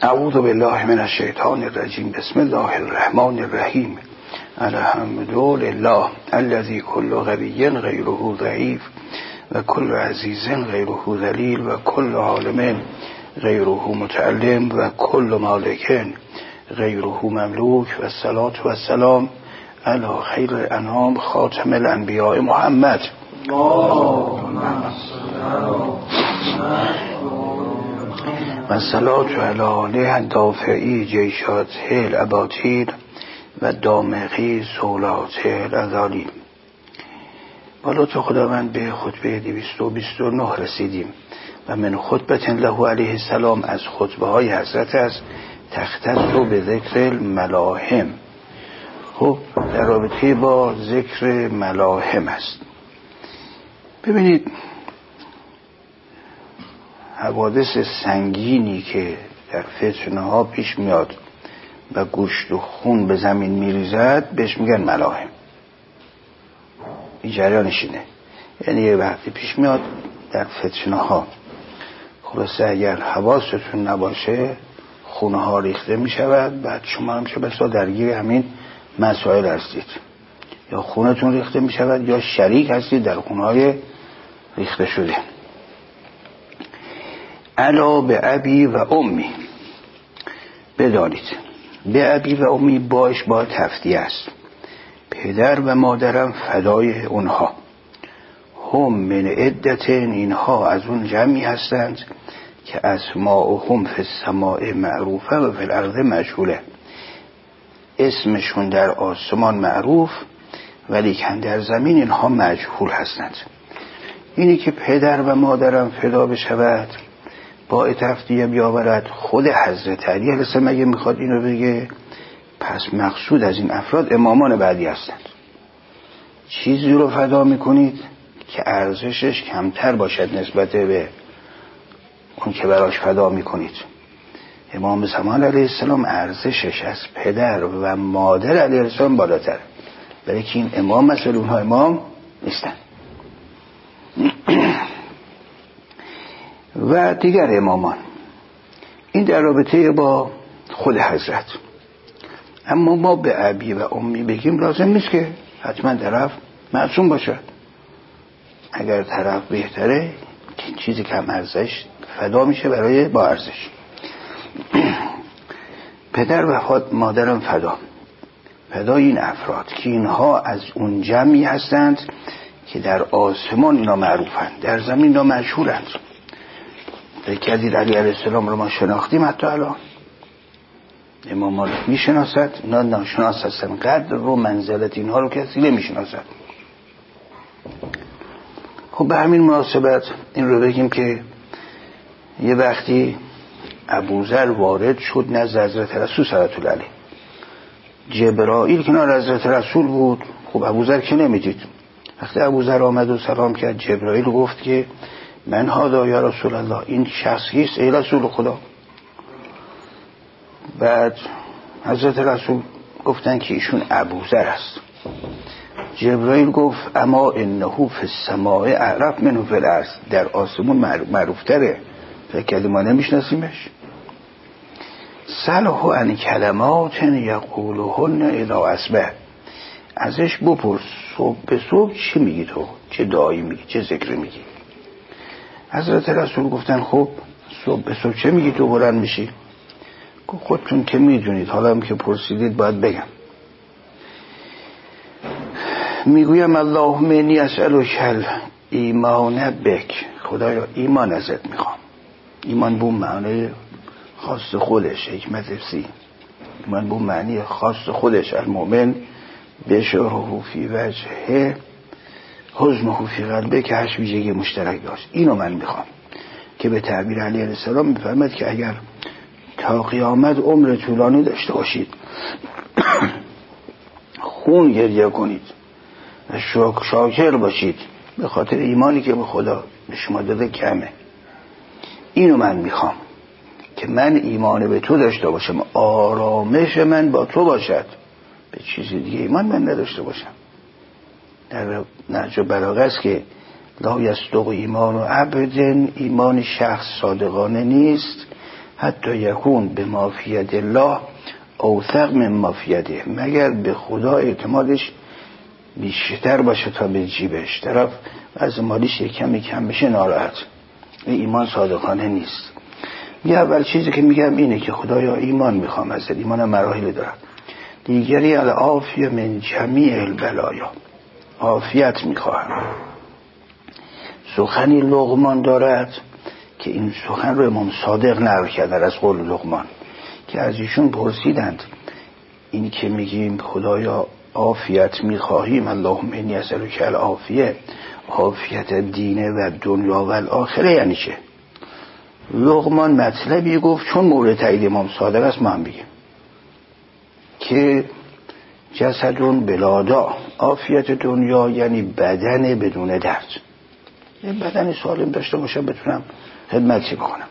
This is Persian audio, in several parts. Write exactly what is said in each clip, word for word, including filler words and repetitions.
اعوذ بالله من الشیطان الرجیم. بسم الله الرحمن الرحیم. الحمد لله الذی کل قوی غیره ضعیف و کل عزیز غیره ذلیل و کل عالم غیره متعلم و کل مالک غیره مملوک و الصلاة و السلام علی خیر الانام خاتم الانبیاء محمد. و الصلاة علی آله الدافعی جیشات الاباطیل و دامغی سولات الازالی. بالا تو خداوند به خطبه دویست و بیست و نه رسیدیم و من خطبت له علیه السلام از خطبه های حضرت است تختص به ذکر الملاهم. خب در رابطه با ذکر ملاهم است. ببینید حوادث سنگینی که در فتنه ها پیش میاد و گوشت و خون به زمین میریزد بهش میگن ملاهم. این جریانش اینه، یعنی یه وقتی پیش میاد در فتنه ها، خلاصه اگر حواستون نباشه خونه ها ریخته میشود، بعد شما هم چه بسا درگیر همین مسائل هستید، یا خونتون ریخته میشود یا شریک هستید در خونه های ریخته شده. الا به ابی و امی، بدانید به ابی و امی باش با تفتیه است، پدر و مادرم فدای اونها، هم من عدتن، اینها از اون جمعی هستند که اسماءهم فی السماء معروفه و فی الارض مجهوله، اسمشون در آسمان معروف ولی که در زمین اینها مجهول هستند. اینی که پدر و مادرم فدا بشود با تفتیه بیاورد، خود حضرت علی علیه السلام اگه میخواد اینو بگه، پس مقصود از این افراد امامان بعدی هستند. چیزی رو فدا میکنید که ارزشش کمتر باشد نسبت به اون که براش فدا میکنید. امام زمان علیه السلام ارزشش از پدر و مادر علیه السلام بالاتر، برای که این امام مثل اونها امام نیستن. و دیگر امامان. این در رابطه با خود حضرت. اما ما به ابی و امی بگیم لازم نیست که حتما طرف معصوم باشد. اگر طرف بهتره که چیزی کم ارزش فدا میشه برای با ارزش. پدر و مادرم فدا، فدا این افراد که اینها از اون جمعی هستند که در آسمان اینا معروفند، در زمین اینا مشهورند. کدید علی علیه السلام رو ما شناختیم، حتی الان امام مالک میشناسد، اینا ناشناس هستن، قدر و منزلت اینها رو کسی نمیشناسد. خب به همین مناسبت این رو بگیم که یه وقتی ابوذر وارد شد نزد حضرت رسول صلی الله علیه، جبرائیل کنار حضرت رسول بود. خب ابوذر که نمیدید. وقتی ابوذر آمد و سلام کرد، جبرائیل گفت که من هادا یا رسول الله، این شخصی است ای رسول خدا. بعد حضرت رسول گفتن که ایشون ابوذر است. جبرائیل گفت اما انه فی السماء اعرف منه فی الارض، در آسمون معروف تره، فکر ما نمیشناسیمش. سلح عن کلمات یقولهن اذا اصبح، ازش بپرس صبح به صبح چی میگی تو، چه دعایی میگی، چه ذکری میگی. حضرت رسول گفتن خب صبح به صبح چه میگی تو بلند میشی؟ خودتون که میدونید، حالا هم که پرسیدید باید بگم. میگویم اللهم انی اسألک ایمان بک، خدایا ایمان ازت میخوام. ایمان به معنی خاص خودش، حکمت سی، ایمان به معنی خاص خودش. المؤمن بشره فی وجهه حزنه فی قلبه، که هشت ویژگی مشترک داشت. اینو من میخوام که به تعبیر علی علیه السلام میفهمد که اگر تا قیامت عمر طولانی داشته باشید، خون گریه کنید و شاکر باشید به خاطر ایمانی که به خدا به شما داده کمه. اینو من میخوام که من ایمان به تو داشته باشم، آرامش من با تو باشد، به چیزی دیگه ایمان من نداشته باشم. در نهج البلاغه است که لا یصدق ایمان و عبد، ایمان شخص صادقانه نیست حتی یکون به مافیت الله اوثق من مافیته، مگر به خدا اعتمادش بیشتر باشه تا به جیبش. طرف از مالیش یک کمی کم بشه ناراحت، این ایمان صادقانه نیست. یه اول چیزی که میگم اینه که خدایا ایمان میخوام ازت، ایمان مراحل دارم. دیگری العافیه من جمیع البلایا، عافیت میخواهم. سخنی لقمان دارد که این سخن رو امام صادق نقل کردن از قول لقمان، که از ایشون پرسیدند این که میگیم خدایا عافیت میخواهیم، اللهم انی اسألک العافیه، عافیت دینه و دنیا و الاخره یعنی چه؟ لقمان مطلبی گفت چون مورد تایید امام صادق است ما هم بگیم که جسدون بلادا، عافیت دنیا یعنی بدن بدون درد، یه بدن سالم داشته باشم بتونم خدمتی بکنم.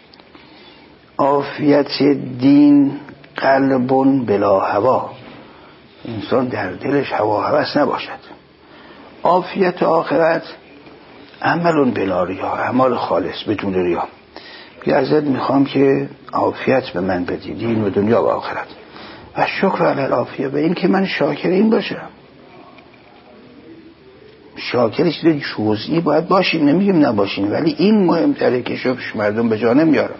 عافیت دین قلبون بلا هوا، انسان در دلش هوا هوس نباشد. عافیت آخرت عملون بلا ریا، اعمال خالص بدون ریا. بیا ازت میخوام که عافیت به من بدی، دین و دنیا و آخرت. و شکر علی العافیه، به این که من شاکر این باشم. شاکر چیز جزئی باید باشیم، نمیگیم نباشیم، ولی این مهمتره که شکرش مردم به جا نمیارم.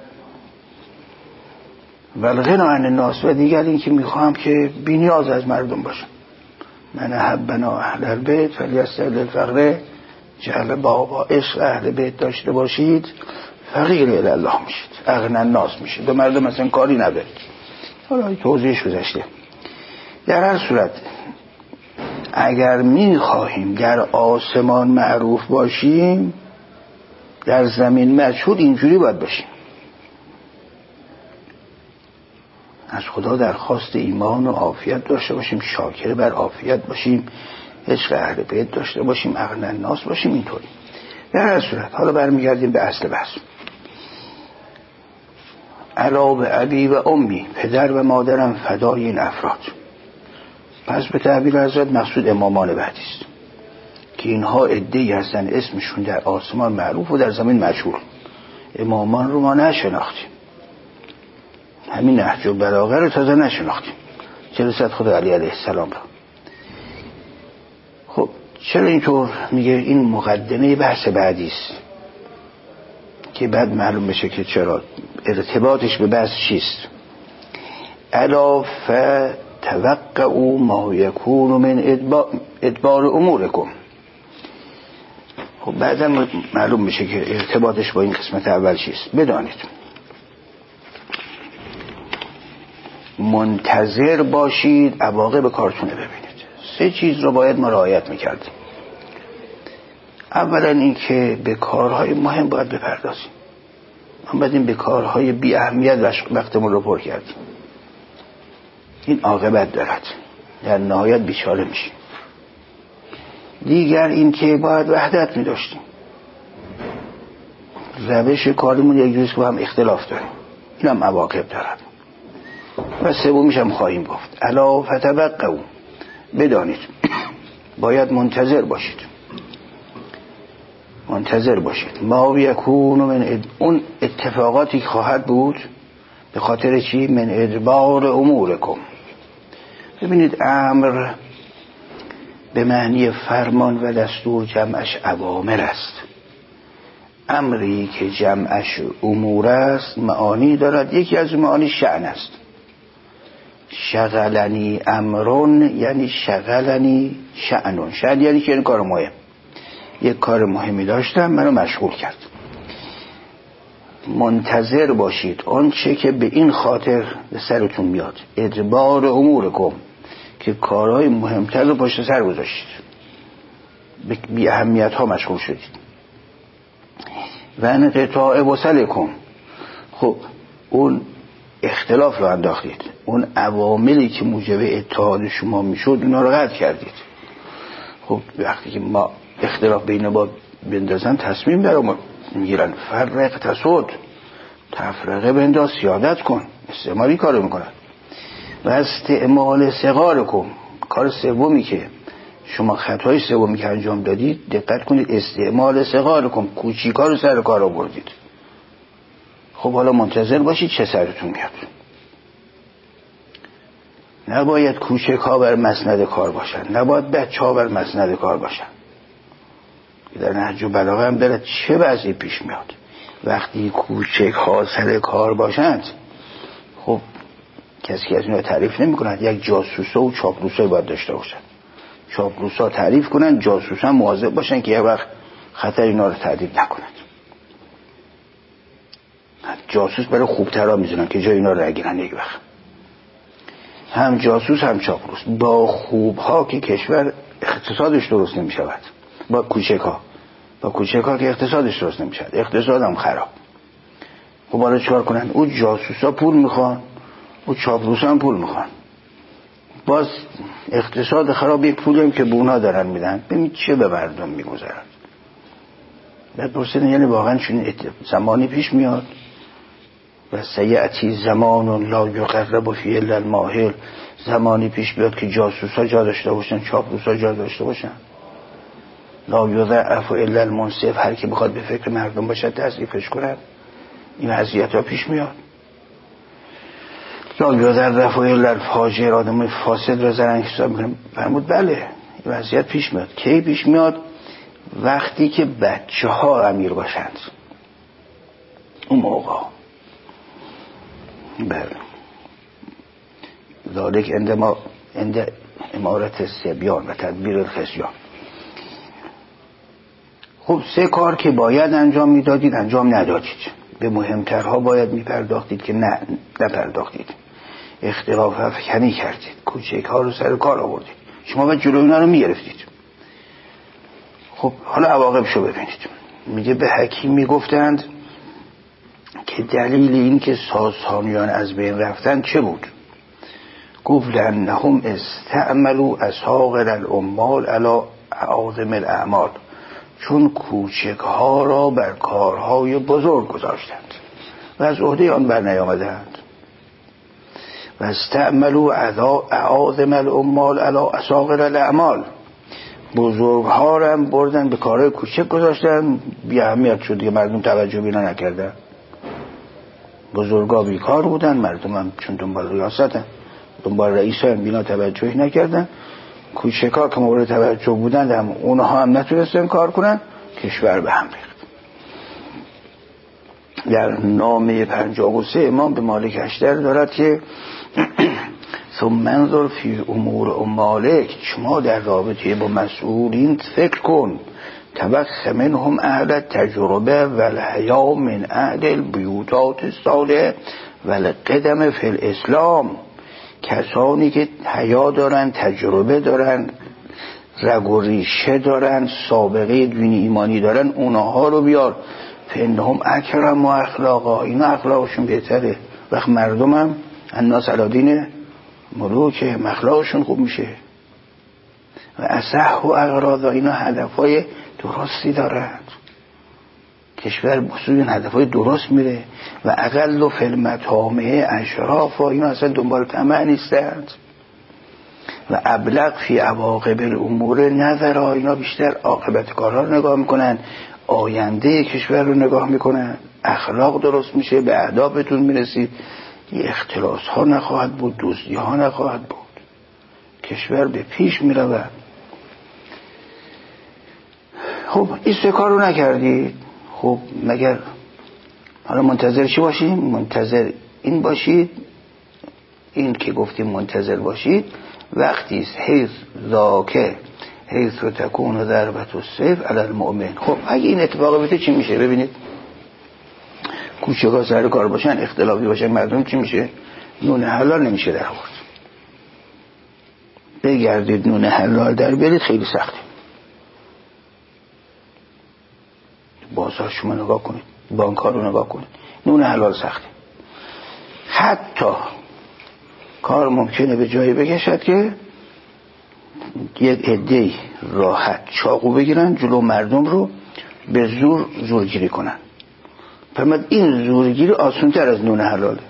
والغنا عن الناس، و دیگر این که میخوام که بی‌نیاز از مردم باشم. من احبنا اهل البیت فلیستعد الفقر، جعل بابا عشق اهل بیت داشته باشید فقیر الی الله میشید، اغنی الناس میشید، به مردم اصلا کاری ندارید. حالا توضیحش گذشته. در هر صورت اگر میخواهیم در آسمان معروف باشیم، در زمین مجهول اینجوری باید باشیم. از خدا درخواست ایمان و عافیت داشته باشیم، شاکر بر عافیت باشیم، عشق اهل بیت داشته باشیم، اغنی الناس باشیم. اینطوری در هر صورت. حالا برمیگردیم به اصل بحث. علا به ابی و امی، پدر و مادرم فدای این افراد. پس به تعبیر حضرت مقصود امامان بعدی است که اینها عده‌ای هستن اسمشون در آسمان معروف و در زمین مجهول. امامان رو ما نشناختیم، همین نهج البلاغه رو تازه نشناختیم، چه رسد خود علی علیه السلام را. خب چرا اینطور میگه؟ این مقدمه بحث بعدی است که بعد معلوم بشه که چرا ارتباطش به بحث چیست. الا فتوقعوا ما یکون من ادبار امورکم. خب بعدا معلوم میشه که ارتباطش با این قسمت اول چیست. بدانید منتظر باشید عواقب کارتونه ببینید. سه چیز رو باید ما رعایت میکردیم. اولا این که به کارهای مهم باید بپردازیم، ما بدیم به کارهای بی اهمیت وقتمون رو پر کردیم. این عاقبت دارد، در نهایت بیچاره میشیم. دیگر این که باید وحدت میداشتیم، روش کارمون یک جوریست که با هم اختلاف داریم، این هم عواقب دارد. و سومیش هم خواهیم گفت الا فتوقعوا، بدانید باید منتظر باشید، منتظر باشید ما یکون من اون اتفاقاتی که خواهد بود. به خاطر چی؟ من ادبار امورکم. ببینید امر به معنی فرمان و دستور جمعش اوامر است. امری که جمعش امور است معانی دارد. یکی از معانی شأن است. شغلنی امرون یعنی شغلنی شأنون. شأن یعنی که این کار مهم، یک کار مهمی داشتم منو مشغول کرد. منتظر باشید آن چه که به این خاطر به سرتون میاد، ادبار امورکم، که کارهای مهمتر رو پشت سر گذاشتید، به بی اهمیت ها مشغول شدید. و انقطاع وصلکم، خب اون اختلاف رو انداختید، اون عواملی که موجب اتحاد شما میشد اینا رو قطع کردید. خب وقتی که ما اختلاف بین با بندازن تصمیم برام میگیرن، فرق تسود، تفرقه بنداز، سیادت کن، استعمالی کارو میکنن. و استعمال صغارکم، کار سومی که شما خطای سومی که انجام دادید، دقت کنید، استعمال صغارکم، کوچیکا رو سر کار آوردید. خب حالا منتظر باشید چه سرتون میاد. نباید کوچک ها بر مسند کار باشن، نباید بچه ها بر مسند کار باشن. در نهج البلاغه هم داره چه وضعی پیش میاد وقتی کوچک ها سر کار باشند. خب کسی که از اینا تعریف نمی کند یک جاسوسا و چاپلوسا باید داشته باشن. چاپلوسا تعریف کنن، جاسوسا مواظب باشن که یک وقت خطر اینا رو تهدید نکنند. جاسوس برای خوبترها میزنن که جای اینا رو نگیرن یک وقت. هم جاسوس هم چاپلوس. با خوبها که کشور اقتصادش درست نمی شود، با کوچک ها با کوچک ها که اقتصادش درست نمی شود، اقتصاد هم خراب. خب حالا چکار کنن؟ او جاسوسا پول میخوان، او چاپلوس هم پول میخوان. باز اقتصاد خراب یک پولی هم که به اونا دارن میدن، ببین چه به مردم میگذارن. بعد پرسیدن یعنی واقعا چون زمانی پیش میاد و سیعتی زمان لا یقرب فی الا الماهل، زمانی پیش بیاد که جاسوسا جا داشته باشن، چاپلوسا جا داشته باشن، لا یضعف الا المنصف، هر کی بخواد به فکر مردم باشه تضعیفش کنه. این وضعیت ها پیش میاد. لا یضعف الا الفاجر، آدم فاسد را زرنگ حساب میکنه. فرمود بله این وضعیت پیش میاد. کی پیش میاد؟ وقتی که بچه ها امیر باشند. اون موقع بله ذالک عندما عند امارت الصبیان و تدبیر الخصیان. خب سه کار که باید انجام میدادید انجام ندادید. به مهمترها باید میپرداختید که نه نپرداختید. اختلاف افکنی کردید، کوچک ها رو سر کار آوردید. شما باید جلوی اینا رو میگرفتید. خب حالا عواقبشو ببینید. میگه به حکیم میگفتند که دلیل این که ساسانیان از بین رفتن چه بود؟ گفت لأنهم استعملوا اصاغر العمال علی اعاظم الاعمال، چون کوچک ها را بر کارهای بزرگ گذاشتند و از عهده آن بر نیامدند. و استعملوا اعاظم العمال علی اصاغر الاعمال، بزرگ ها را هم بردن به کارهای کوچک گذاشتن، بی اهمیت شد که مردم توجه بینا نکردن. بزرگا بیکار بودن، مردم هم چون دنبال ریاستن دنبال رئیس هم بینا توجهی نکردن. کوچکا که مورد توجه بودن هم اونها هم نتونستن کار کنن، کشور به هم ریخت. در نامه پنجاه و سه امام به مالک اشتر دارد که ثم انظر فی امور امالک، شما در رابطه با مسئولین فکر کن، تبخ منهم اهل تجربه و الحیا من اهل البیوتات الصالحه و القدم فی الاسلام، کسانی که حیا دارن، تجربه دارن، رگ و ریشه دارن، سابقه دینی ایمانی دارن، اونها رو بیار. فانهم اکرم و اخلاقا، اینا اخلاقشون بهتره. وقت مردم هم الناس علی دین ملوکه، اخلاقشون خوب میشه. و اصح و اغراضا، اینا هدفهای درستی دارند، کشور بسوی این هدفهای درست میره. و اقل و فلمتامه اشراف، اینا اصلا دنبال طمع نیستند. و ابلغ فی عواقب الامور نظرا، اینا بیشتر عاقبت کارها رو نگاه میکنن، آینده کشور رو نگاه میکنن. اخلاق درست میشه، به اهدافتون میرسید، یه اختلاس ها نخواهد بود، دزدی ها نخواهد بود، کشور به پیش میرود. خب این سه کار رو نکردید. خب مگر حالا منتظر چی باشیم؟ منتظر این باشید، این که گفتیم منتظر باشید وقتی حیث ذاکه حیث و تکون و ضربت و سیف علی المؤمن. خب اگه این اتفاق بیفته چی میشه؟ ببینید کوچکا سر کار باشن، اختلافی باشن، مردم چی میشه؟ نون حلال نمیشه در آورد. بگردید نون حلال در بیارید خیلی سخته. بازار شما نگاه کنید، بانک ها رو نگاه کنید، نون حلال سخته. حتی کار ممکنه به جایی بکشد که یک عده راحت چاقو بگیرن جلو مردم رو به زور زورگیری کنن. فرمود این زورگیری آسان تر از نون حلاله.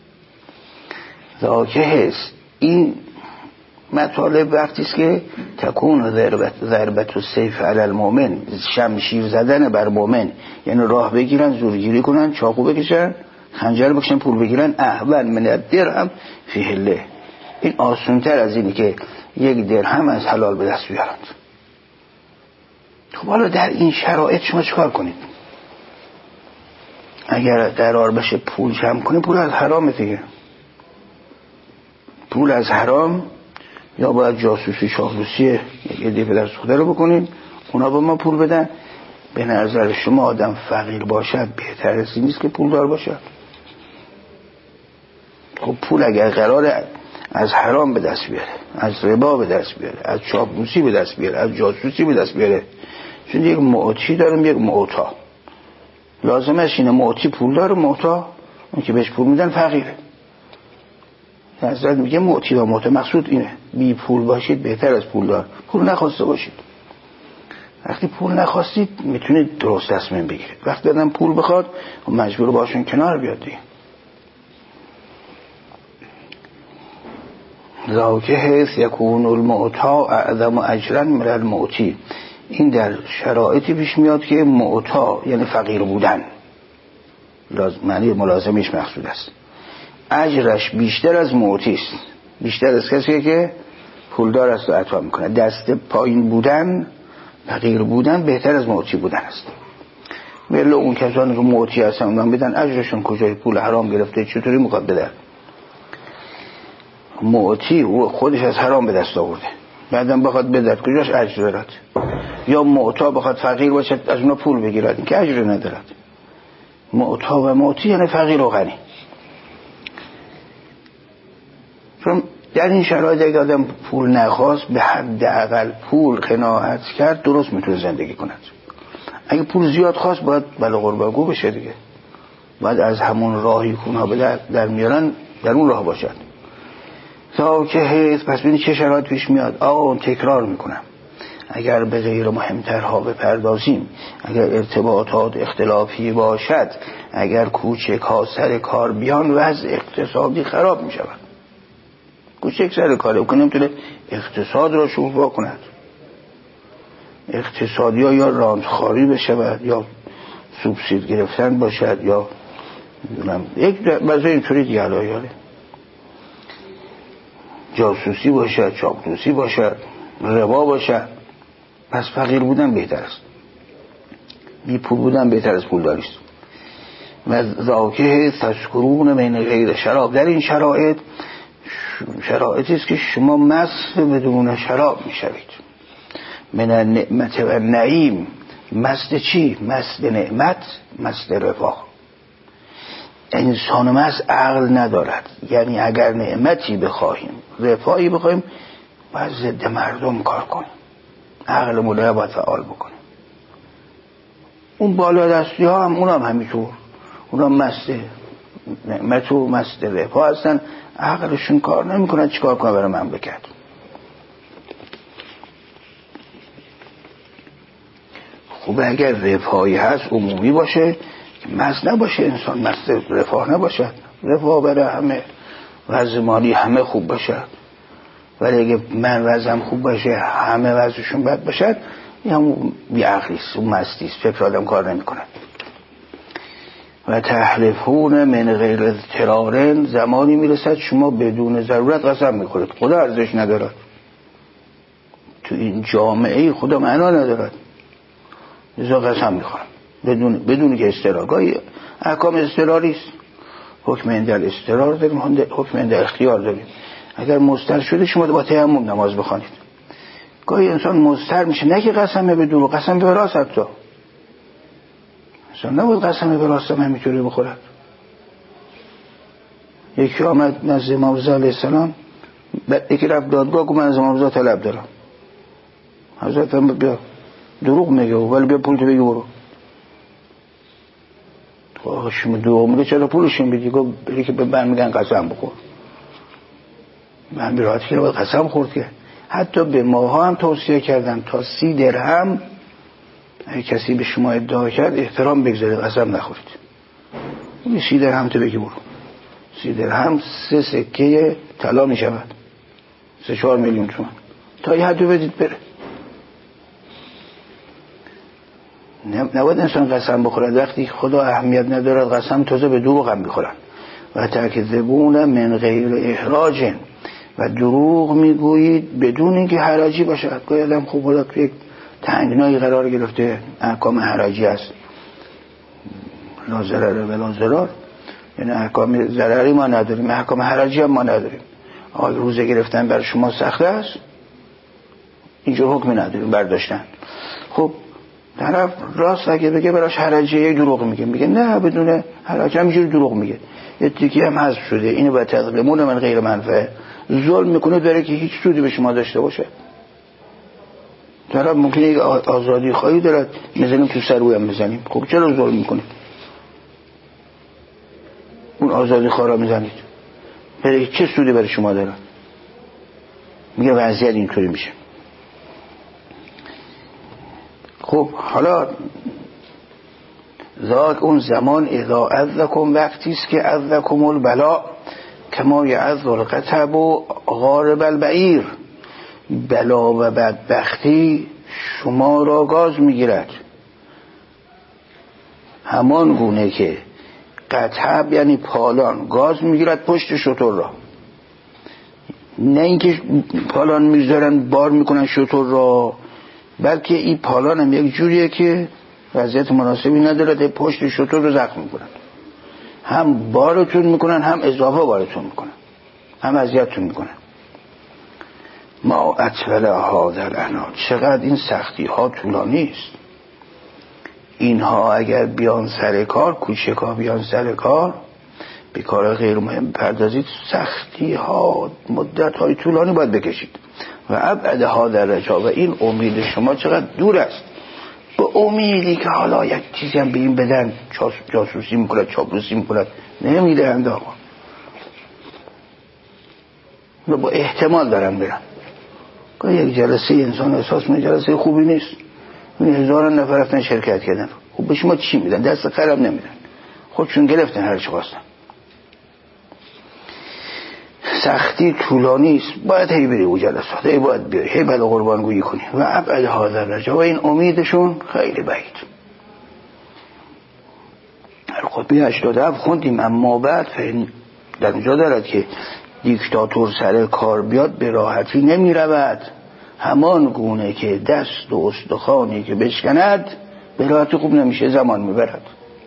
ذاکه هست این مطالب وقتی است که تکون ضربت ضربت و سیف علی المؤمن، شمشیر زدن بر مؤمن، یعنی راه بگیرن، زورگیری کنن، چاقو بکشن خنجر بکشن پول بگیرن احول من الدرهم فی حله. این آسان‌تر از اینی که یک درهم از حلال به دست بیارند. خب حالا در این شرایط شما چیکار کنید؟ اگر قرار بشه پول جمع کنید، پول از حرام دیگه. پول از حرام یا باید جاسوسی چاپلوسی یک عده پدر سوخته رو بکنیم اونا به ما پول بدن. به نظر شما آدم فقیر باشد بهتر از این نیست که پولدار باشد؟ خب پول اگر قراره از حرام به دست بیاره، از ربا به دست بیاره، از چاپلوسی به دست بیاره، از جاسوسی به دست بیاره، چون یک معطی دارم یک معطا، لازمش اینه معطی پول داره، معطا اون که بهش پول میدن فقیره. حضرت میگه معطی و معطا مقصود اینه، بی پول باشید بهتر از پول دار. پول نخواسته باشید. وقتی پول نخواستید میتونید درست تصمیم بگیرید. وقتی آدم پول بخواد مجبور باشون کنار بیاد دیگه. ذاک حیث یکون المعطا اعظم اجرا من المعطی. این در شرایطی پیش میاد که معطا یعنی فقیر بودن معنی ملازمش مقصود است، اجرش بیشتر از معطی است، بیشتر از کسی که پولدار است و عطا میکنه. دست پایین بودن، فقیر بودن بهتر از معطی بودن است. ولی اون کسانی که معطی هستن اونم بدن اجرشون کجای؟ پول حرام گرفته چطوری میخواد بده؟ معطی او خودش از حرام به دست آورده بعدم بخواد بدهد کجاش اجر دارد؟ یا معطا بخواد فقیر باشد از اونا پول بگیرد، این که اجر ندارد. معطا و معطی یعنی فقیر و غنی. چون در این شرایط اگه آدم پول نخواست به حد اقل پول قناعت کرد درست میتونه زندگی کند. اگه پول زیاد خواست باید بلا قرباگو بشه دیگه، باید از همون راهی کونها به در, در میارن در اون راه باشد. تا که حیث پس بینید چه شرایط پیش میاد. آه تکرار میکنم، اگر به غیر مهمترها بپردازیم، اگر ارتباطات اختلافی باشد، اگر کوچک ها سر کار بیان وضع اقتصادی خراب می شود. کوچک سر کاره که نمیتونه اقتصاد را شوفا کند. اقتصادی ها یا راندخاری بشود یا سوبسید گرفتن باشد یا یک بازه اینطوری دیگه علایاله، جاسوسی باشد، چاپلوسی باشد، ربا باشد. پس فقیر بودن بهتر است، بی پول بودن بهتر از پول داریست. و ذاکه تذکرون من غیر شراب. در این شرایط شرایطی است که شما مست بدون شراب میشوید. من النعمت و نعیم. مست چی؟ مست نعمت، مست رفاه. انسان مست عقل ندارد، یعنی اگر نعمتی بخواهیم، رفاهی بخواهیم، باید ضد مردم کار کنیم، عقل مولای باید فعال بکنیم. اون بالا دستی ها هم اون هم همینطور، اون هم مست نعمت و مست رفاه هستن، عقلشون کار نمی کنن چی کار کنن برای من بکرد. خوبه اگر رفاهی هست عمومی باشه، مست نباشه، انسان مست رفاه نباشد. رفاه برای همه، وضع مالی همه خوب باشد، ولی اگه من وضعم خوب باشه همه وضعشون بد باشد، این همون بیعقلیست، اون مستیست، فکر آدم کار نمی کنن. و تحلفون من غیر اضطرار. زمانی میرسد شما بدون ضرورت قسم میخورید، خدا ارزش ندارد تو این جامعه، خدا معنا ندارد، لذا قسم میخورم بدون بدون که استرار. گاهی احکام استراری است، حکم عند الاسترار داریم، حکم عند اختیار داریم. اگر مضطر شده شما با تیمم نماز بخوانید. گاهی انسان مضطر میشه، نه که قسم به دروغ، قسم به راست. حتی انسان نباید قسم به راست هم همینطوری بخورد. یکی آمد نزد امام رضا علیه السلام، یکی رفت دادگاه گفت من از امام رضا طلب دارم. حضرت هم بیا دروغ میگه ولی بیا پول تو بگی برو. آقا شما دروغ میگه چرا پولشون بدی؟ گفت بری که به من میگن قسم بخور. من به راحتی که باید قسم خورد که حتی به ماها هم توصیه کردن تا سی درهم اگه کسی به شما ادعا کرد احترام بگذارید، قسم نخورید. اون سی درهم تو بگی برو. سی درهم سه سکه طلا می شود، سه چهار میلیون تومان. تا یه حدو بدید بره. نباید انسان قسم بخورد وقتی خدا اهمیت ندارد قسم تازه به دروغ هم میخورن و تکذبون من غیر احراج و دروغ میگویید بدون اینکه حراجی باشد. گاهی آدم خوب حالا یک تنگنایی قرار گرفته احکام حراجی است لا ضرر ولا ضرار، یعنی احکام ضرری ما نداریم احکام حراجی هم ما نداریم. آقای روزه گرفتن برای شما سخت است اینجور حکمی نداریم برداشتن. خب طرف راست اگه بگه براش حراجی یک دروغ میگه میگه نه بدون حراجی همینجور دروغ میگه. یه تیکی هم حذف شده اینو با تظلمون من غیر منفعه ظلم میکنه داره که هیچ سودی به شما داشته باشه. طرف ممکنه یک آزادی خواهی دارد میزنیم تو سر روی هم بزنیم. خب چرا ظلم میکنید؟ اون آزادی خواه را میزنید برای چه سودی برای شما داره؟ میگه وضعیت اینطوری میشه. خب حالا ذاک اون زمان اذا عذکم وقتی است که عذکم البلا کما یعذ القطب و غارب البعیر، بلا و بدبختی شما را گاز میگیرد همان گونه که قطب یعنی پالان گاز میگیرد پشت شتر را. نه اینکه پالان میذارن بار میکنن شتر را، بلکه این پالان هم یک جوریه که وضعیت مناسبی نداره پشت شتر رو زخم میکنن، هم بارتون میکنن هم اضافه بارتون میکنن هم اذیتتون میکنن. ما اطول هذا العناد، چقدر این سختی ها طولانی است. اینها اگر بیان سر کار کوچکا بیان سر کار به کار غیر مهم پردازید سختی ها مدت های طولانی باید بکشید. و ابعد هذا الرجا، و این امید شما چقدر دور است به امیدی که حالا یک چیزی هم به این بدن جاسوسی میکنند چاپلوسی میکنند نمیدهند آقا و با احتمال دارم برم. یک جلسه انسان احساس می جلسه خوبی نیست این هزار نفر رفتن شرکت کردن خب به شما چی میدن؟ دست خرم نمیدن خودشون گرفتن هر چی خواستن. سختی طولانی است باید هی بری او جلسات هی باید بیاری هی باید قربانگویی کنی. و ابعد هذا الرجا، و این امیدشون خیلی بعید. القطبی هشتاد و هفت خوندیم اما بعد در اونجا دارد که دیکتاتور سر کار بیاد به راحتی نمی رود همان گونه که دست و استخوانی که بشکند به راحتی خوب نمیشه زمان میبرد.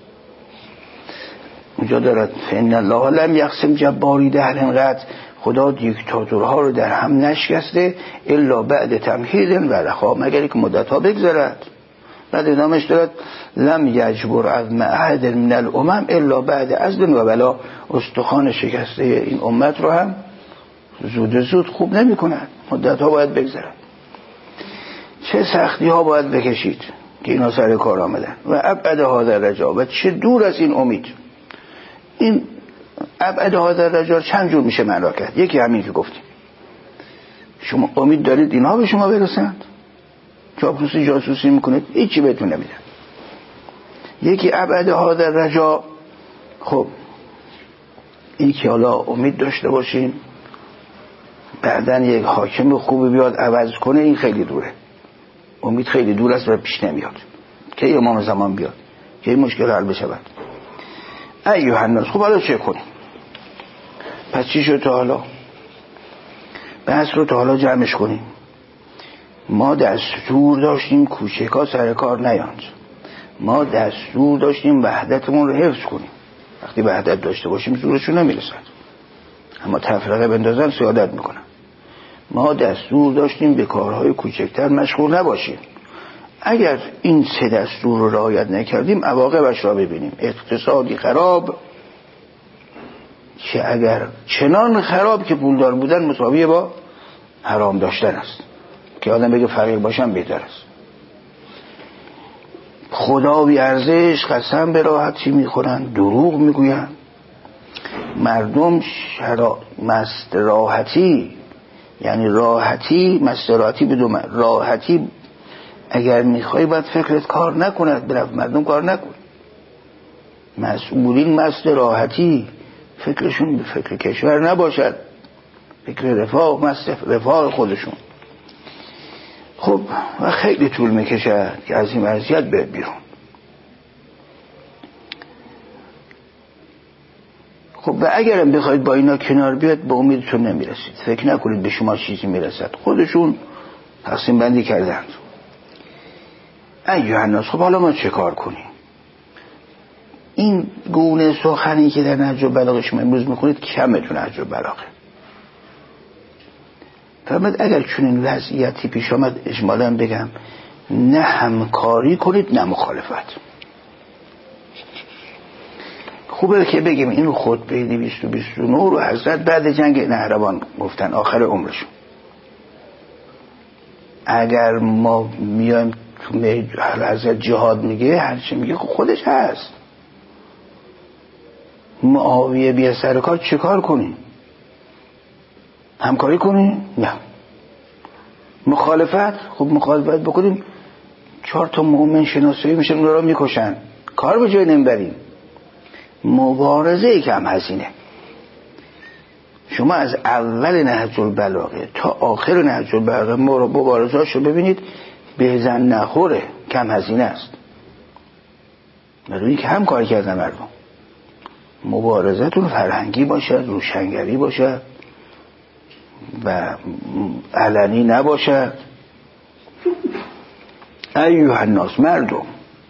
اونجا دارد فإن الله لم یقسم جباری دهر انقدر، خدا دیکتاتورها رو در هم نشکسته الا بعد تمهید و رخا، مگر که مدت ها بگذرد. بعد ادامش دارد لم یجبر عظم احد من الامم الا بعد عزل و بلا، استخوان شکسته این امت رو هم زود زود خوب نمی کند مدت ها باید بگذرد. چه سختی ها باید بکشید که اینا سر کار آمدن. و ابعد هذا الرجا، و چه دور از این امید. این ابعد هذا الرجا چند جور میشه معنا کرد. یکی همین که گفتیم شما امید دارید اینها به شما برسند چاپلوسی جاسوسی میکنید هیچی بهتون نمیدن. یکی ابعد هذا الرجا، خب این که حالا امید داشته باشین بعدن یک حاکم خوبی بیاد عوض کنه این خیلی دوره. امید خیلی دور است و پیش نمیاد که امام زمان بیاد که این مشکل حل بشود. ایها الناس، خب حالا چه کنیم؟ پس چی شد تا حالا؟ بحث رو تا حالا جمعش کنیم. ما دستور داشتیم کوچکا سر کار نیاند. ما دستور داشتیم وحدتمون رو حفظ کنیم. وقتی وحدت داشته باشیم زورشون نمیرسد، اما تفرقه بندازن سیادت میکنن. ما دستور داشتیم به کارهای کوچکتر مشغول نباشیم. اگر این سه دستور رو رعایت نکردیم عواقبش را ببینیم. اقتصادی خراب که اگر چنان خراب که پولدار بودن مساویه با حرام داشتن است که آدم بگه فقیر باشم بهتر است. خدا بی ارزش قسم به راحتی میخورن دروغ میگوین. مردم شرا... مست راحتی یعنی راحتی مست راحتی بدون راحتی اگر میخوای باید فکرت کار نکند برای مردم کار نکن. مسئولین مست راحتی فکرشون به فکر کشور نباشد، فکر رفاه مست رفاه خودشون. خب و خیلی طول میکشد که از این وضعیت به بیرون. خب و اگرم بخواید با اینا کنار بیاد به امیدتون نمیرسید. فکر نکنید به شما چیزی میرسد، خودشون تقسیم بندی کردند. ایها الناس، خب حالا ما چه کار کنیم؟ این گونه سخنی که در نهج البلاغه شما امروز میخونید کمه تو نهج البلاغه. فرمود اگر چنین وضعیتی پیش آمد اجمالا بگم نه همکاری کنید نه مخالفت. خوبه که بگیم این خطبه دویست و بیست و نه رو حضرت بعد جنگ نهروان گفتن، آخر عمرشون. اگر ما میایم تو حضرت جهاد میگه، هرچی میگه خودش هست. معاویه بیا سر کار چه کار کنیم؟ همکاری کنیم؟ نه. مخالفت؟ خب مخالفت بکنیم، چهار تا مؤمن شناسایی میشن اون رو میکشن، کار به جای نمیبریم. مبارزه کم هزینه. شما از اول نهج البلاغه تا آخر نهج البلاغه مبارزه‌اشو ببینید، بزن نخوره، کم هزینه است. برای که هم کار کردن مردم. مبارزتون فرهنگی باشد، روشنگری باشد و علنی نباشد. ایها الناس، مردم،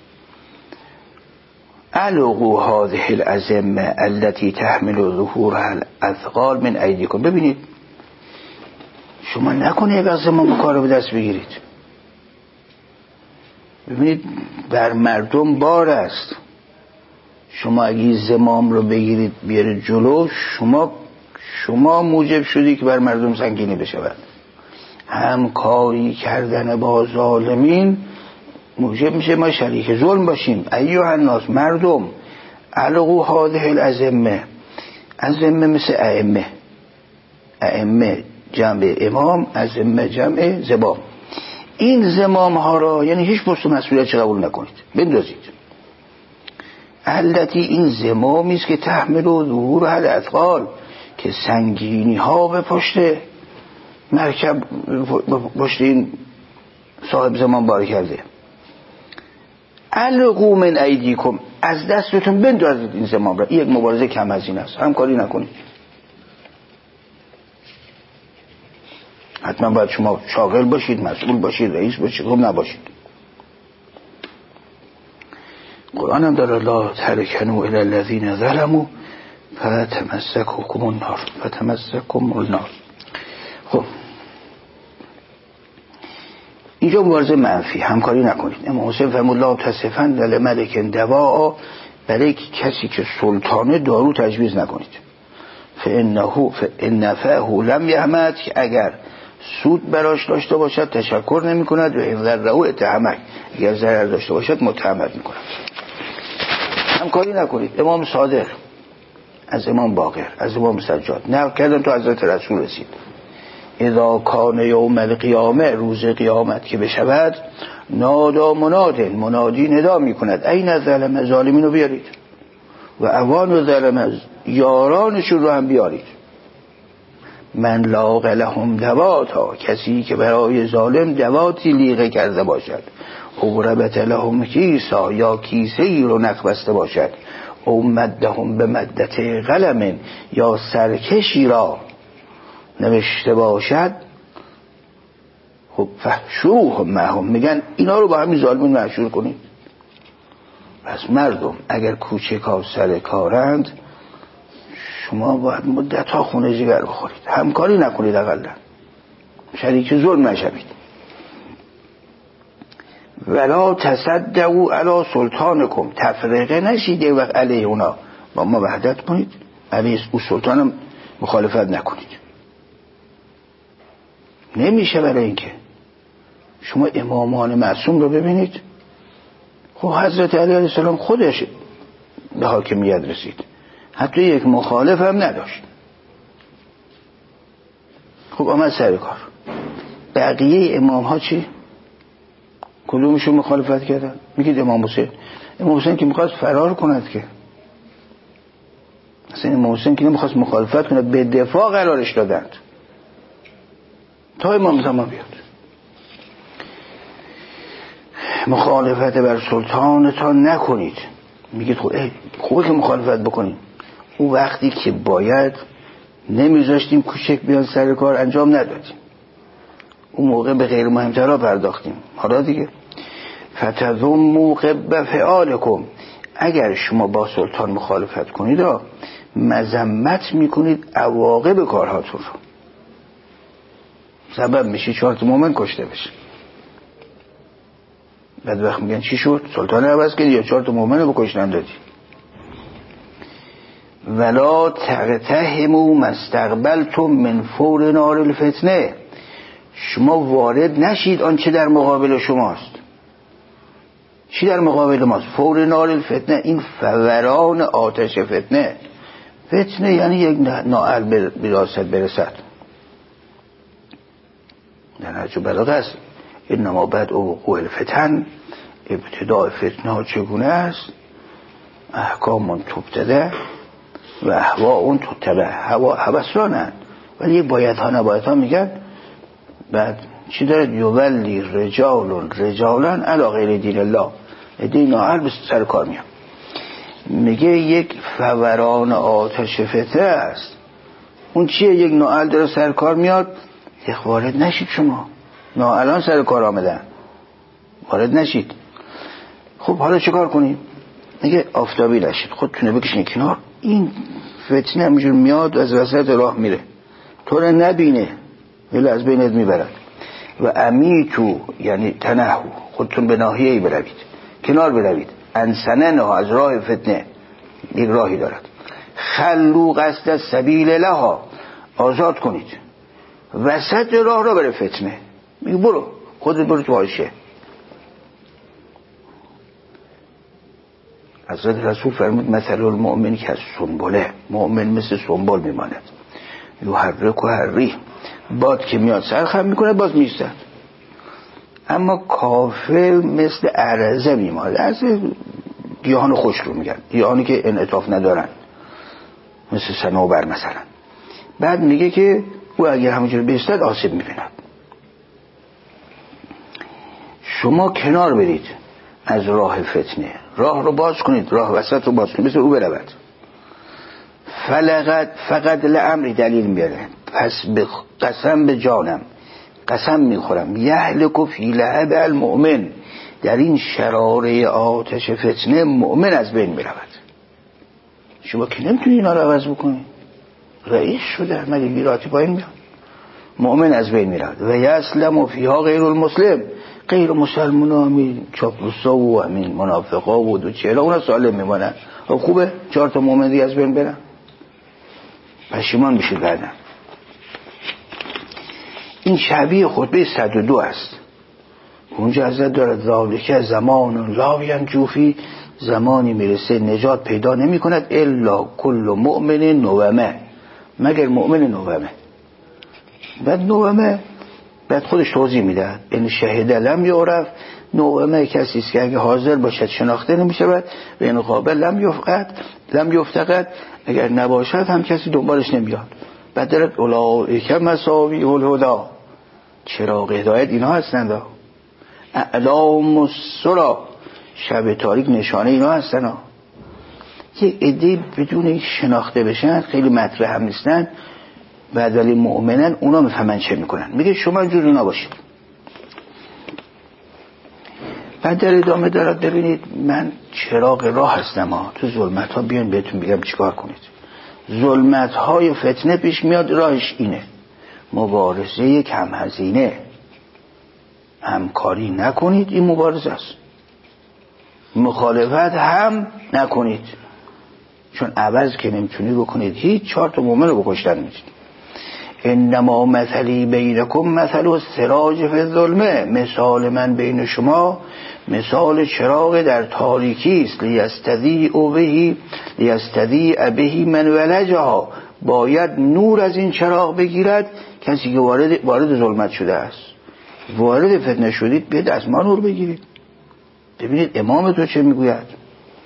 علقوا هذه الازمه التي تحمل ظهورها الاثقال من ایدیکم. ببینید شما نکنید از زمان کار رو به دست بگیرید. ببینید بر مردم بار است. شما اگه زمام رو بگیرید بیارید جلو، شما شما موجب شدی که بر مردم سنگینی بشود. همکاری کردن با ظالمین موجب میشه ما شریک ظلم باشیم. ایها الناس، مردم، علقوا هذه الازمه. ازمه مثل ائمه، ائمه جمع امام، ازمه جمع زمام. این زمام ها را یعنی هیچ پست مسئولیت قبول نکنید، بندازید. التی، این زمامی است که تحمل و ظهور هر اثقال، که سنگینی ها به پشت مرکب، پشت این صاحب زمان بار کرده. علقوا من ایدیکم، از دستتون بندازید این زمام را. این یک مبارزه کم هزینه است، همکاری نکنید. حتما باید شما شاغل باشید، مسئول باشید، رئیس باشید، خب نباشید. قرآن هم داره لا ترکنوا الی الذین ظلموا فتمسککم النار فتمسککم النار. خب اینجا مبارزه منفی، همکاری نکنید. امام حسین فرمود لا تصفن لملک دواء، برای کسی که سلطانه دارو تجویز نکنید. فانه فانفه لم یحمد، که اگر سود براش داشته باشد تشکر نمی کند، و این ضرره اتهمک، اگر ضرر داشته باشد متهمت می کند. همکاری نکنید. امام صادق از امام باقر، از امام سجاد نقل کردن تو حضرت رسول رسید، اذا کان یوم القیامه، روز قیامت که بشود، نادا مناد، منادی ندا می کند این ظالم، ظالمین رو بیارید، و اوان ظالم، یارانشون رو هم بیارید. من لاغ لهم دواتا، کسی که برای ظالم دواتی لیغه کرده باشد. او ربط لهم کیسا، یا کیسه ای رو نخ بسته باشد. او مدهم به مدت قلم، یا سرکشی را نوشته باشد. خب فحشوهم معهم، میگن اینا رو با همین ظالمین محشور کنید. پس مردم اگر کوچکا سر کارند، شما باید مدت ها خونه جگر بخورید، همکاری نکنید، اقلا شریک ظلم نشوید. ولا تصدقوا علی سلطانکم، تفرقه نشید یک وقت علیه اونا، با ما وحدت کنید، علیه او سلطانم مخالفت نکنید. نمیشه. برای اینکه شما امامان معصوم رو ببینید، خب حضرت علی علیه السلام خودش به حاکمیت رسید، حتی یک مخالف هم نداشت. خب آمد سر کار. بقیه امام ها چی؟ کدومشون مخالفت کردن؟ میگید امام حسین. امام حسین که میخواست فرار کند، که اصلا امام حسین که نمیخواست مخالفت کند، به دفاع قرارش دادند تا امام زمان بیاد. مخالفت بر سلطانتان نکنید. میگید خوبه که مخالفت بکنید، او وقتی که باید نمیذاشتیم کوچک بیان سر کار انجام ندادیم، اون موقع به غیر مهمترها پرداختیم. حالا دیگه فتذموا قب فعالکم، اگر شما با سلطان مخالفت کنید مذمت میکنید عواقب کارهاتون رو، سبب میشه چهار تا مومن کشته بشه. بعد وقت میگن چی شد؟ سلطان عوض کردی یا چهار تا مومن رو بکشتن دادی؟ ولا تقتحموا ما استقبلتم من فور نار الفتنه، شما وارد نشید آنچه در مقابل شماست. چی در مقابل ماست؟ فور نار الفتنه، این فوران آتش فتنه. فتنه یعنی یک نااهل به وراثت برسد. در نهج البلاغه است انما بعد وقوع الفتن، ابتداء فتنه چگونه است؟ احکام تبتده و اهواء تتبع، هوا هوسانند ولی یک بایدها نبایدها میگن. بعد چی داره؟ یولی رجال رجالا علی غیر دین الله، دین نااهل به سر کار میاد. میگه یک فوران آتش فتنه است. اون چیه؟ یک نااهل داره سر کار میاد، یک وارد نشید. شما نااهلان سر کار آمدن، وارد نشید. خب حالا چه کار کنیم؟ میگه آفتابی نشید، خودتونه بکشین کنار. این فتنه همینجور میاد و از وسط راه میره، تو رو نبینه ولی از بینت میبرد. و امیتو یعنی تنهو، خودتون به ناحیه‌ای بروید، کنار بروید. انسننه از راه فتنه، یک راهی دارد. خلو قصد سبیل لها، آزاد کنید وسط راه را بره فتنه. میگه برو خودت برو تو حاشیه. حضرت رسول فرمود مثل المؤمن که از سنبله، مؤمن مثل سنبل میماند. یحرک و حری، باد که میاد سرخم میکنه باز میستد. اما کافر مثل عرضه میماند. از گیاهان خشک رو میگن، گیاهانی که انعطاف ندارن، مثل صنوبر مثلا. بعد میگه که او اگر همونجور بیستد آسیب میبیند. شما کنار برید از راه فتنه، راه رو باز کنید، راه وسط رو باز کنید، مثل او برود. فلقد فقط لعمری دلیل میاره، پس به قسم به جانم قسم میخورم، یهلک فی لهب المؤمن، در این شراره آتش فتنه مؤمن از بین میرود. شما که نمیتونی اینا رو عوض بکنی، رئیس شده مگه میراتی پایین میاد، مؤمن از بین میرود. و یسلم فیها غیر المسلم، غیر مسلمان ها همین چاپلوسا و همین منافقا و دو چهلا اونا سالم میمانن. خب خوبه چهار تا مؤمن دیگه از بین برن، پشیمان میشید بعدن. این شبیه خطبه صد و دو است. اونجا حضرت دارد ذالک زمان لا ینجو فی، زمانی میرسه نجات پیدا نمی کند الا کل مؤمن نومه، مگر مؤمن نومه. بعد نومه بعد خودش توضیح میده این شهیده لم یعرف، نومه کسی است که اگه حاضر باشد شناخته نمیشود و این قابل لم یفقد لم یفتقد، اگر نباشد هم کسی دنبالش نمیاد. بعد دارد اولئک مساوی الهدا، چراغ هدایت اینا هستند. اعلام السرا، شب تاریک نشانه اینا هستن. یک عده بدون این شناخته بشن خیلی مطرح هم نیستن، بعد ولی مؤمنن اونا میفهمن چه میکنن. میگه شما اینجور اینا باشید. بعد در ادامه دارد ببینید من چراغ راه هستم ها، تو ظلمت ها بیان بهتون بگم چیکار کنید. ظلمت های فتنه پیش میاد، راهش اینه مبارزه کم هزینه، همکاری نکنید، این مبارزه است. مخالفت هم نکنید، چون عوض که نمیتونید بکنید هیچ، چهار تا مومن رو بکشتن میشید. انما مثلی بینکم مثل السراج فی الظلمه، مثال من بین شما مثال چراغ در تاریکی است. لیستضیء به لیستضیء به من ولجها، باید نور از این چراغ بگیرد کسی که وارد وارد ظلمت شده است. وارد فتنه شدید بیاید از ما نور بگیرید. ببینید امام تو چه میگوید.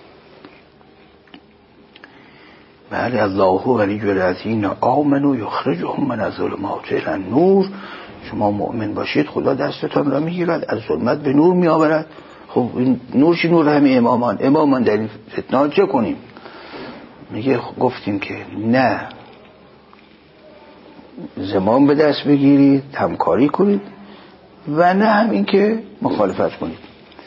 بله الله ولی الذین آمنوا یخرجهم من الظلمات الی النور، شما مؤمن باشید خدا دستتان را میگیرد از ظلمت به نور میآورد. خب این نور چی؟ نور همین امامان. امامان در این فتنه چه کنیم؟ میگه گفتیم که نه زمام به دست بگیرید، همکاری کنید و نه هم این که مخالفت کنید.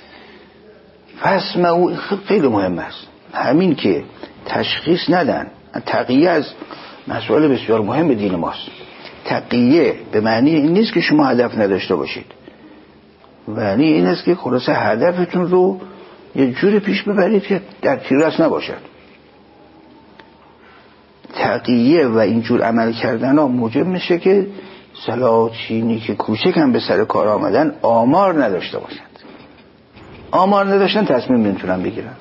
فاسمعوا خیلی مهم است. همین که تشخیص ندن، تقیه از مسائل بسیار مهم دین ماست. تقیه به معنی این نیست که شما هدف نداشته باشید، معنی این است که خلاصه هدفتون رو یه جوری پیش ببرید که در تیررس نباشد. تقیه و اینجور عمل کردن ها موجب میشه که سلاطینی که کوچک هم به سر کار آمدن آمار نداشته باشند. آمار نداشتن تصمیم نمیتونن بگیرن،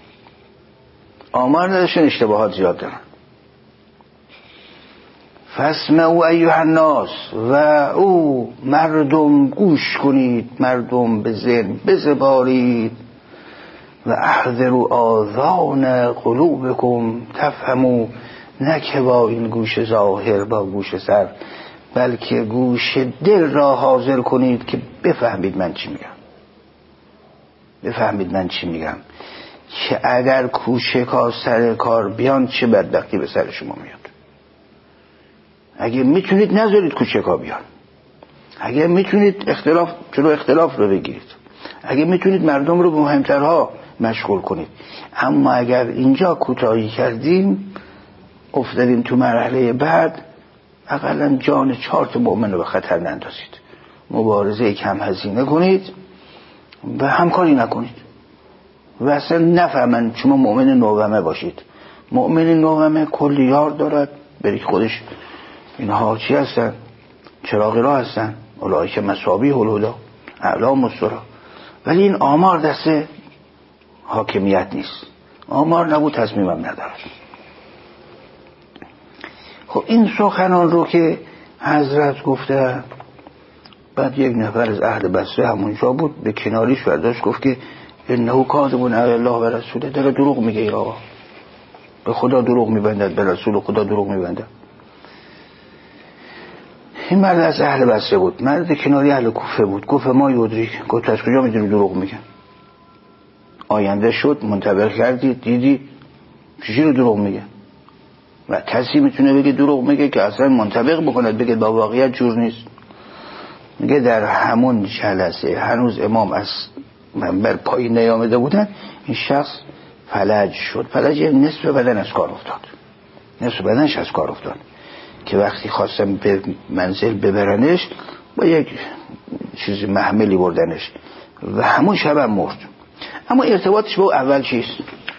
آمار نداشتن اشتباهات زیاد دارن. فاسمعوا ایها الناس و او مردم گوش کنید، مردم به ذهن بزبارید و احذروا آذان قلوبکم تفهموا، نه که با این گوش ظاهر با گوش سر، بلکه گوش دل را حاضر کنید که بفهمید من چی میگم، بفهمید من چی میگم که اگر کوچکا سر کار بیان چه بدبختی به سر شما میاد. اگه میتونید نذارید کوچکا بیان، اگه میتونید اختلاف چرا اختلاف رو بگیرید، اگه میتونید مردم رو به مهمترها مشغول کنید. اما اگر اینجا کوتاهی کردیم افتادیم تو مرحله بعد، اقلا جان چهار تا مؤمن رو به خطر نندازید. مبارزه کم هزینه کنید و همکاری نکنید و اصلا نفهمن شما مؤمن نومه باشید. مؤمن نومه کلی یار دارد، بری خودش اینها چی هستن؟ چراغی را هستن، اولئک مصابیح الهدی اعلام السرا. ولی این آمار دست حاکمیت نیست، آمار نبود تصمیمم ندارد. خب این سخنان رو که حضرت گفته، بعد یک نفر از اهل بصره همونجا بود، به کناریش برداشت گفت که انه کاذب علی الله و رسوله، داره دروغ میگه این آقا، به خدا دروغ میبندد، به رسول خدا دروغ میبندد. این مرد از اهل بصره بود، مرد کناری اهل کوفه بود. گفت ما یودری، گفت از کجا میدونی دروغ میگن؟ آینده شد، منتبه کردی، دیدی چیزی رو دروغ میگه. و کسی میتونه بگه دروغ میگه که اصلا منطبق بکند، بگه با واقعیت جور نیست. میگه در همون جلسه هنوز امام از منبر پایین نیامده بودن، این شخص فلج شد. فلج یعنی نصف بدن از کار افتاد، نصف بدنش از کار افتاد که وقتی خواستم به منزل ببرنش با یک چیزی محملی بردنش و همون شب هم مرد. اما ارتباطش با اول چیست؟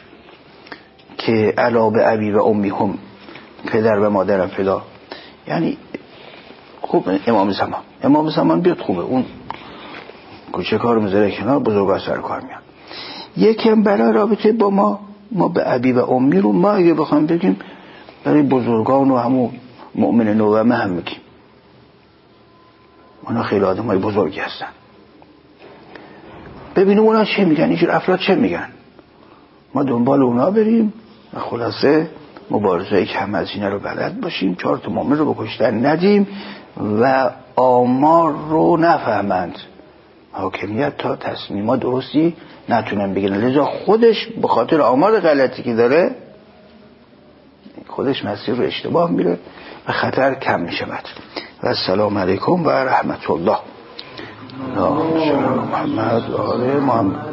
که علا به ابی و امی هم، پدر و مادرم فدا. یعنی خوب امام زمان، امام زمان بیاد خوبه، اون کوچه کار میذاره کنار، بزرگا سر کار میان. یکم برای رابطه با ما، ما به ابی و امی رو ما اگه بخوام بگیم برای بزرگان و همون مؤمن نومه هم میگیم، اونا خیلی آدم های بزرگی هستن. ببینیم اونا چه میگن، اینجور افراد چه میگن، ما دنبال اونا بریم و خلاصه مبارزه کم هزینه رو بلد باشیم، چهار تا مؤمن رو بکشتن ندیم و آمار رو نفهمند، حاکمیت تا تصمیمات درستی نتونن بگیرن. لذا خودش به خاطر آمار غلطی که داره خودش مسیر رو اشتباه میره و خطر کم میشود. و السلام علیکم و رحمت الله. محمد و آل محمد.